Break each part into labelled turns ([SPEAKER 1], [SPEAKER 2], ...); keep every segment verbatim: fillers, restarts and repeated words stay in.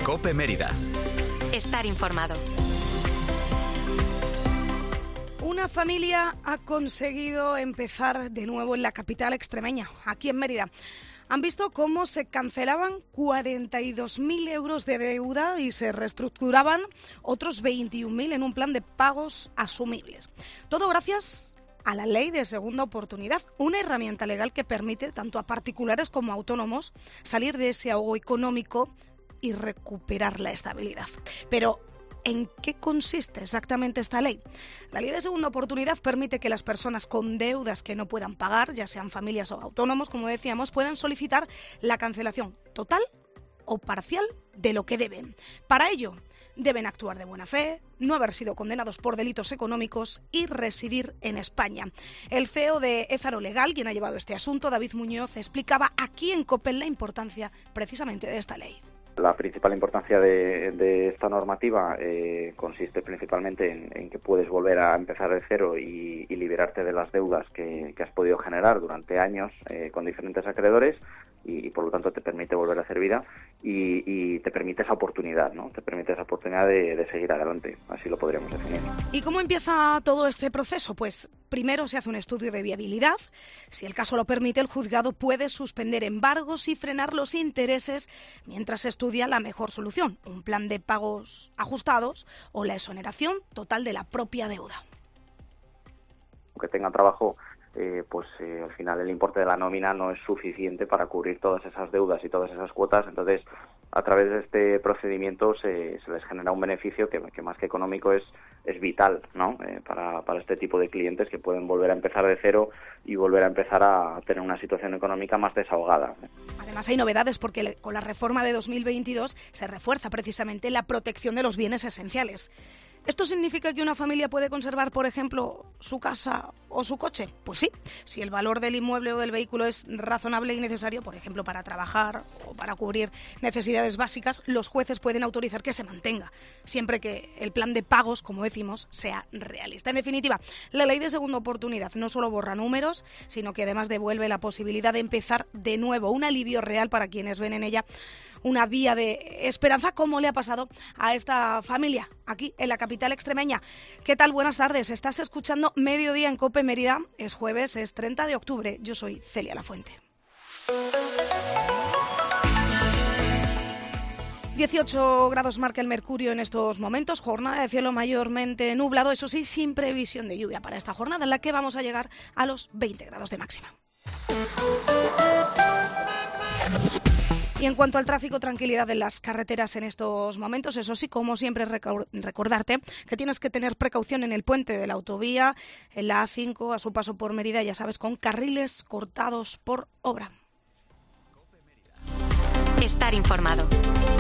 [SPEAKER 1] COPE Mérida.
[SPEAKER 2] Estar informado.
[SPEAKER 3] Una familia ha conseguido empezar de nuevo en la capital extremeña, aquí en Mérida. Han visto cómo se cancelaban cuarenta y dos mil euros de deuda y se reestructuraban otros veintiún mil en un plan de pagos asumibles. Todo gracias a la ley de segunda oportunidad, una herramienta legal que permite tanto a particulares como a autónomos salir de ese ahogo económico y recuperar la estabilidad. Pero ¿en qué consiste exactamente esta ley? La ley de segunda oportunidad permite que las personas con deudas que no puedan pagar, ya sean familias o autónomos, como decíamos, puedan solicitar la cancelación total o parcial de lo que deben. Para ello, deben actuar de buena fe, no haber sido condenados por delitos económicos y residir en España. El C E O de Ézaro Legal, quien ha llevado este asunto, David Muñoz, explicaba aquí en COPE la importancia precisamente de esta ley.
[SPEAKER 4] La principal importancia de, de esta normativa eh, consiste principalmente en, en que puedes volver a empezar de cero y, y liberarte de las deudas que, que has podido generar durante años eh, con diferentes acreedores y, y por lo tanto te permite volver a hacer vida y, y te permite esa oportunidad, ¿no? Te permite esa oportunidad de, de seguir adelante, así lo podríamos definir.
[SPEAKER 3] ¿Y cómo empieza todo este proceso? Pues primero se hace un estudio de viabilidad. Si el caso lo permite, el juzgado puede suspender embargos y frenar los intereses mientras estudia la mejor solución, un plan de pagos ajustados o la exoneración total de la propia deuda.
[SPEAKER 4] Aunque tengan trabajo, eh, pues eh, al final el importe de la nómina no es suficiente para cubrir todas esas deudas y todas esas cuotas, entonces a través de este procedimiento se, se les genera un beneficio que, que más que económico es, es vital, ¿no? Eh, para, para este tipo de clientes que pueden volver a empezar de cero y volver a empezar a tener una situación económica más desahogada.
[SPEAKER 3] Además hay novedades porque con la reforma de dos mil veintidós se refuerza precisamente la protección de los bienes esenciales. ¿Esto significa que una familia puede conservar, por ejemplo, su casa o su coche? Pues sí, si el valor del inmueble o del vehículo es razonable y necesario, por ejemplo, para trabajar o para cubrir necesidades básicas, los jueces pueden autorizar que se mantenga, siempre que el plan de pagos, como decimos, sea realista. En definitiva, la ley de segunda oportunidad no solo borra números, sino que además devuelve la posibilidad de empezar de nuevo, un alivio real para quienes ven en ella una vía de esperanza, como le ha pasado a esta familia aquí en la capital extremeña. ¿Qué tal? Buenas tardes. Estás escuchando Mediodía en COPE Mérida. Es jueves, es treinta de octubre. Yo soy Celia Lafuente. dieciocho grados marca el mercurio en estos momentos, jornada de cielo mayormente nublado, eso sí, sin previsión de lluvia para esta jornada, en la que vamos a llegar a los veinte grados de máxima. Y en cuanto al tráfico, tranquilidad en las carreteras en estos momentos. Eso sí, como siempre, recordarte que tienes que tener precaución en el puente de la autovía, en la A cinco, a su paso por Mérida, ya sabes, con carriles cortados por obra.
[SPEAKER 2] Estar informado.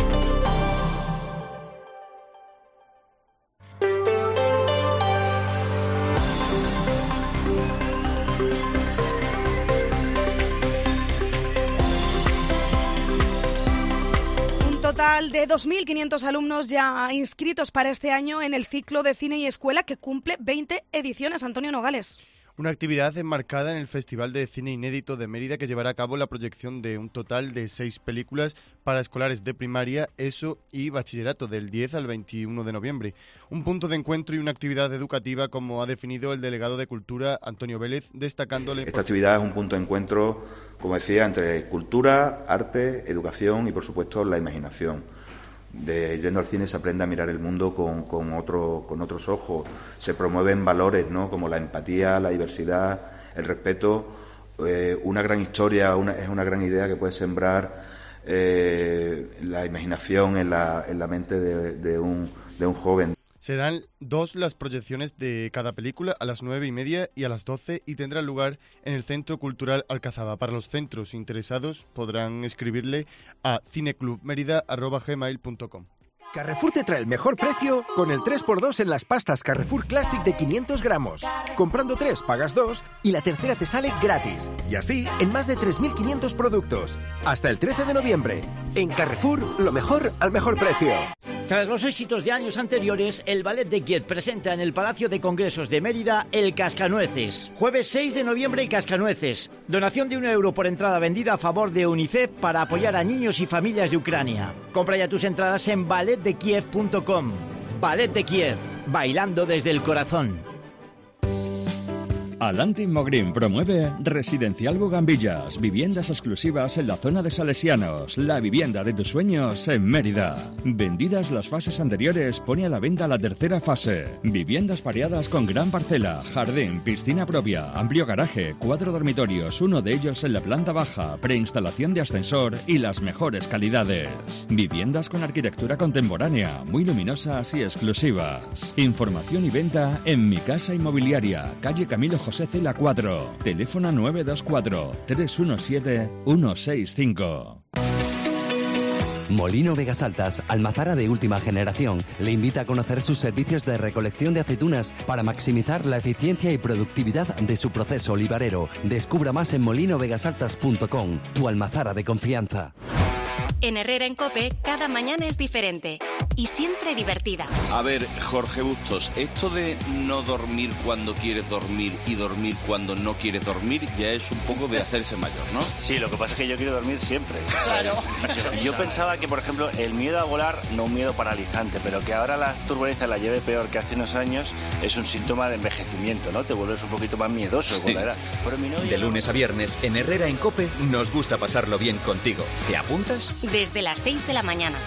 [SPEAKER 3] Total de dos mil quinientos alumnos ya inscritos para este año en el ciclo de cine y escuela que cumple veinte ediciones. Antonio Nogales.
[SPEAKER 5] Una actividad enmarcada en el Festival de Cine Inédito de Mérida que llevará a cabo la proyección de un total de seis películas para escolares de primaria, ESO y bachillerato del diez al veintiuno de noviembre. Un punto de encuentro y una actividad educativa, como ha definido el delegado de Cultura, Antonio Vélez, destacándole...
[SPEAKER 6] Esta actividad es un punto de encuentro, como decía, entre cultura, arte, educación y, por supuesto, la imaginación. De yendo al cine se aprende a mirar el mundo con, con, otro, con otros ojos, se promueven valores, ¿no?, como la empatía, la diversidad, el respeto. Eh, una gran historia, una, es una gran idea que puede sembrar eh, la imaginación en la, en la mente de, de, un, de un joven.
[SPEAKER 5] Serán dos las proyecciones de cada película, a las nueve y media y a las doce, y tendrán lugar en el Centro Cultural Alcazaba. Para los centros interesados podrán escribirle a cineclubmerida arroba gmail punto com.
[SPEAKER 7] Carrefour te trae el mejor precio con el tres por dos en las pastas Carrefour Classic de quinientos gramos. Comprando tres pagas dos y la tercera te sale gratis. Y así en más de tres mil quinientos productos. Hasta el trece de noviembre. En Carrefour, lo mejor al mejor precio.
[SPEAKER 1] Tras los éxitos de años anteriores, el Ballet de Kiev presenta en el Palacio de Congresos de Mérida el Cascanueces. Jueves seis de noviembre, el Cascanueces. Donación de un euro por entrada vendida a favor de UNICEF para apoyar a niños y familias de Ucrania. Compra ya tus entradas en ballet de kiev punto com. Ballet de Kiev, bailando desde el corazón.
[SPEAKER 8] Alanti Mogrin promueve Residencial Bugambillas, viviendas exclusivas en la zona de Salesianos, la vivienda de tus sueños en Mérida. Vendidas las fases anteriores, pone a la venta la tercera fase. Viviendas pareadas con gran parcela, jardín, piscina propia, amplio garaje, cuatro dormitorios, uno de ellos en la planta baja, preinstalación de ascensor y las mejores calidades. Viviendas con arquitectura contemporánea, muy luminosas y exclusivas. Información y venta en Mi Casa Inmobiliaria, calle Camilo José Cela cuatro, teléfono nueve dos cuatro, tres uno siete, uno seis cinco.
[SPEAKER 9] Molino Vegasaltas, almazara de última generación, le invita a conocer sus servicios de recolección de aceitunas para maximizar la eficiencia y productividad de su proceso olivarero. Descubra más en molino vegasaltas punto com, tu almazara de confianza.
[SPEAKER 2] En Herrera en COPE, cada mañana es diferente y siempre divertida.
[SPEAKER 10] A ver, Jorge Bustos, esto de no dormir cuando quieres dormir y dormir cuando no quieres dormir ya es un poco de hacerse mayor, ¿no?
[SPEAKER 11] Sí, lo que pasa es que yo quiero dormir siempre.
[SPEAKER 10] Claro.
[SPEAKER 11] Yo pensaba que, por ejemplo, el miedo a volar, no un miedo paralizante, pero que ahora la turbulencia la lleve peor que hace unos años, es un síntoma de envejecimiento, ¿no? Te vuelves un poquito más miedoso con la edad. Pero mi novia
[SPEAKER 12] de lunes
[SPEAKER 11] no...
[SPEAKER 12] a viernes, en Herrera en COPE, nos gusta pasarlo bien contigo. ¿Te apuntas?
[SPEAKER 2] Desde las seis de la mañana.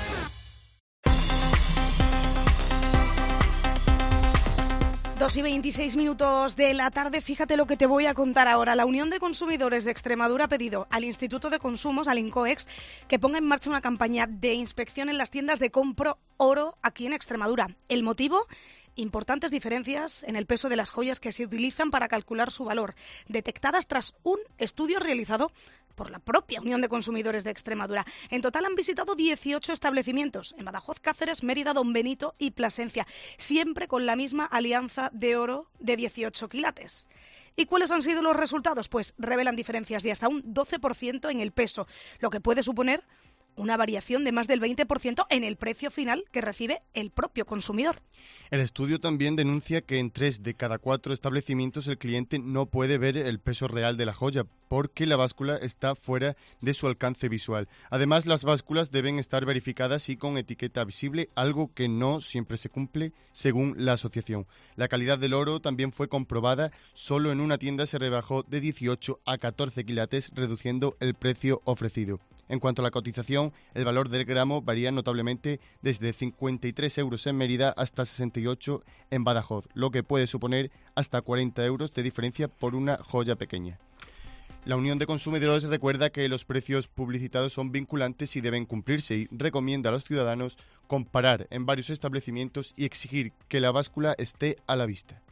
[SPEAKER 3] Dos y veintiséis minutos de la tarde, fíjate lo que te voy a contar ahora. La Unión de Consumidores de Extremadura ha pedido al Instituto de Consumos, al INCOEX, que ponga en marcha una campaña de inspección en las tiendas de Compro Oro aquí en Extremadura. ¿El motivo? Importantes diferencias en el peso de las joyas que se utilizan para calcular su valor, detectadas tras un estudio realizado por la propia Unión de Consumidores de Extremadura. En total han visitado dieciocho establecimientos en Badajoz, Cáceres, Mérida, Don Benito y Plasencia, siempre con la misma alianza de oro de dieciocho quilates. ¿Y cuáles han sido los resultados? Pues revelan diferencias de hasta un doce por ciento en el peso, lo que puede suponer una variación de más del veinte por ciento en el precio final que recibe el propio consumidor.
[SPEAKER 5] El estudio también denuncia que en tres de cada cuatro establecimientos el cliente no puede ver el peso real de la joya porque la báscula está fuera de su alcance visual. Además, las básculas deben estar verificadas y con etiqueta visible, algo que no siempre se cumple según la asociación. La calidad del oro también fue comprobada. Solo en una tienda se rebajó de dieciocho a catorce quilates, reduciendo el precio ofrecido. En cuanto a la cotización, el valor del gramo varía notablemente desde cincuenta y tres euros en Mérida hasta sesenta y ocho en Badajoz, lo que puede suponer hasta cuarenta euros de diferencia por una joya pequeña. La Unión de Consumidores recuerda que los precios publicitados son vinculantes y deben cumplirse y recomienda a los ciudadanos comparar en varios establecimientos y exigir que la báscula esté a la vista.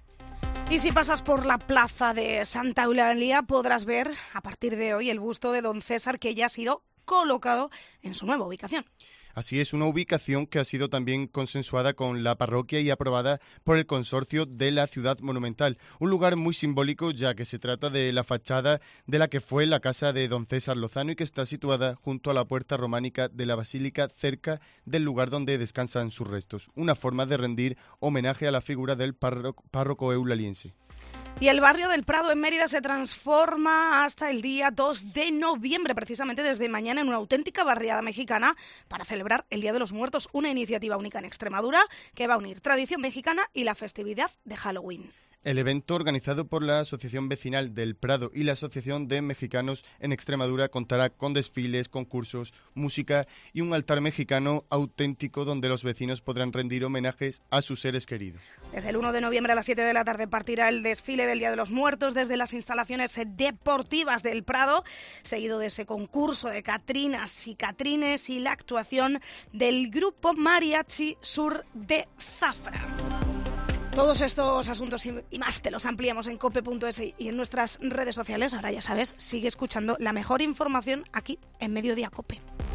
[SPEAKER 3] Y si pasas por la plaza de Santa Eulalia podrás ver a partir de hoy el busto de don César, que ya ha sido colocado en su nueva ubicación.
[SPEAKER 5] Así es, una ubicación que ha sido también consensuada con la parroquia y aprobada por el consorcio de la Ciudad Monumental. Un lugar muy simbólico, ya que se trata de la fachada de la que fue la casa de don César Lozano y que está situada junto a la puerta románica de la basílica, cerca del lugar donde descansan sus restos. Una forma de rendir homenaje a la figura del párroco, párroco eulaliense.
[SPEAKER 3] Y el barrio del Prado en Mérida se transforma hasta el día dos de noviembre, precisamente desde mañana, en una auténtica barriada mexicana para celebrar el Día de los Muertos, una iniciativa única en Extremadura que va a unir tradición mexicana y la festividad de Halloween.
[SPEAKER 5] El evento, organizado por la Asociación Vecinal del Prado y la Asociación de Mexicanos en Extremadura, contará con desfiles, concursos, música y un altar mexicano auténtico donde los vecinos podrán rendir homenajes a sus seres queridos.
[SPEAKER 3] Desde el uno de noviembre a las siete de la tarde partirá el desfile del Día de los Muertos desde las instalaciones deportivas del Prado, seguido de ese concurso de catrinas y catrines y la actuación del grupo Mariachi Sur de Zafra. Todos estos asuntos y más te los ampliamos en cope punto es y en nuestras redes sociales. Ahora ya sabes, sigue escuchando la mejor información aquí en Mediodía Cope.